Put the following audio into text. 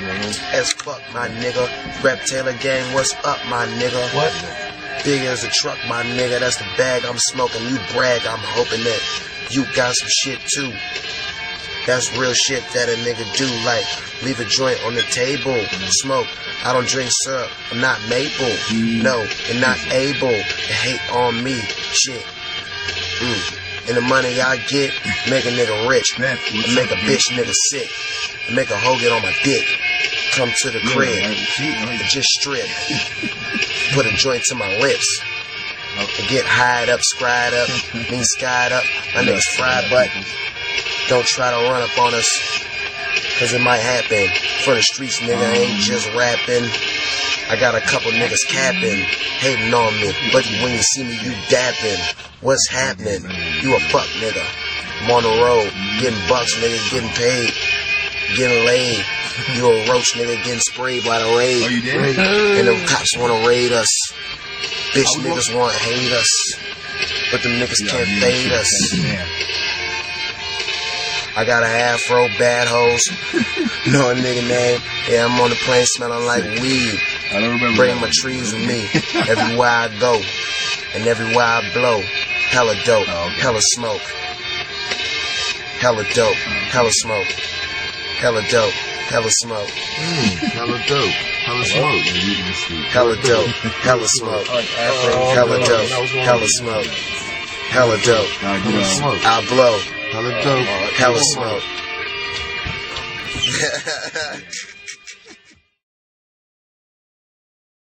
As fuck, my nigga. Rep Taylor gang, what's up, my nigga? What? Big as a truck, my nigga. That's the bag I'm smoking. You brag, I'm hoping that you got some shit too. That's real shit that a nigga do, like leave a joint on the table, smoke. I don't drink syrup, I'm not maple. No, and not able to hate on me, shit. And the money I get, make a nigga rich, and make a bitch nigga sick, and make a hoe get on my dick. Come to the crib, and just strip, put a joint to my lips, and get hired up, scried up, mean skied up. My niggas fried, but don't try to run up on us, cause it might happen. For the streets, nigga, I ain't just rapping. I got a couple niggas capping, hating on me, but when you see me, you dapping. What's happening? You a fuck nigga. I'm on the road, getting bucks, nigga, getting paid, getting laid. You a roach, nigga, getting sprayed by the raid. Oh, you did? And them cops wanna raid us. Bitch niggas wanna hate us, but them niggas can't fade us. I got a afro, bad hoes. Know a nigga name? Yeah, I'm on the plane smelling like weed. I don't remember. Bring my trees with me everywhere I go, and everywhere I blow. Hella dope, hella smoke. Hella dope, hella smoke. Hella dope, hella smoke. Hella dope. Hella smoke. Hella dope, hella smoke. Hella dope, hella smoke. Hella dope, Hella smoke. I blow. Hella dope. Hella smoke.